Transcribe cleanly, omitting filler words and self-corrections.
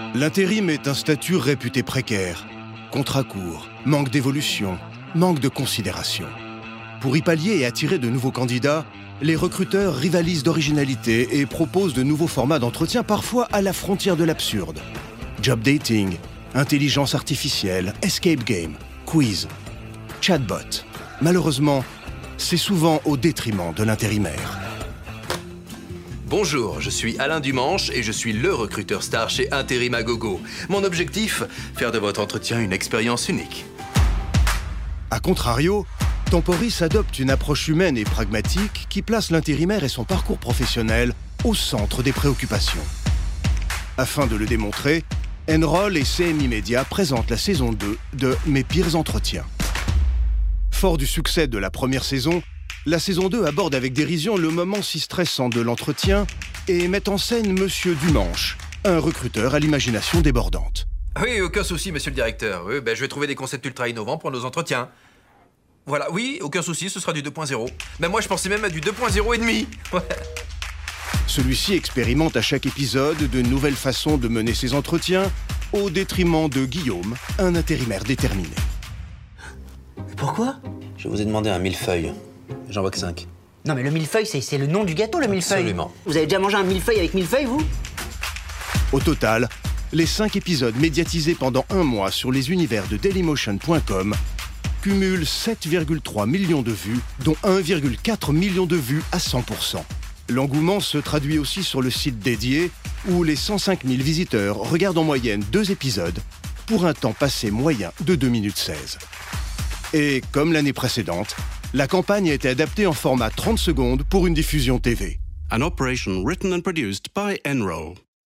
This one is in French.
L'intérim est un statut réputé précaire. Contrat court, manque d'évolution, manque de considération. Pour y pallier et attirer de nouveaux candidats, les recruteurs rivalisent d'originalité et proposent de nouveaux formats d'entretien parfois à la frontière de l'absurde. Job dating, intelligence artificielle, escape game, quiz, chatbot. Malheureusement, c'est souvent au détriment de l'intérimaire. Bonjour, je suis Alain Dumanche et je suis le recruteur star chez Intérim à Gogo. Mon objectif, faire de votre entretien une expérience unique. A contrario, Temporis adopte une approche humaine et pragmatique qui place l'intérimaire et son parcours professionnel au centre des préoccupations. Afin de le démontrer, Enroll et CMI Media présentent la saison 2 de Mes pires entretiens. Fort du succès de la première saison, la saison 2 aborde avec dérision le moment si stressant de l'entretien et met en scène Monsieur Dumanche, un recruteur à l'imagination débordante. Oui, aucun souci, monsieur le directeur. Oui, je vais trouver des concepts ultra innovants pour nos entretiens. Voilà, oui, aucun souci, ce sera du 2.0. Moi, je pensais même à du 2.0 et demi. Ouais. Celui-ci expérimente à chaque épisode de nouvelles façons de mener ses entretiens, au détriment de Guillaume, un intérimaire déterminé. Pourquoi ? Je vous ai demandé un millefeuille. J'en vois que 5. Non mais le millefeuille, c'est le nom du gâteau, le millefeuille. Absolument. Vous avez déjà mangé un millefeuille avec millefeuille, vous ? Au total, les 5 épisodes médiatisés pendant un mois sur les univers de Dailymotion.com cumulent 7,3 millions de vues, dont 1,4 million de vues à 100%. L'engouement se traduit aussi sur le site dédié, où les 105 000 visiteurs regardent en moyenne 2 épisodes, pour un temps passé moyen de 2 minutes 16. Et comme l'année précédente, la campagne a été adaptée en format 30 secondes pour une diffusion TV. An operation written and produced by Enroll.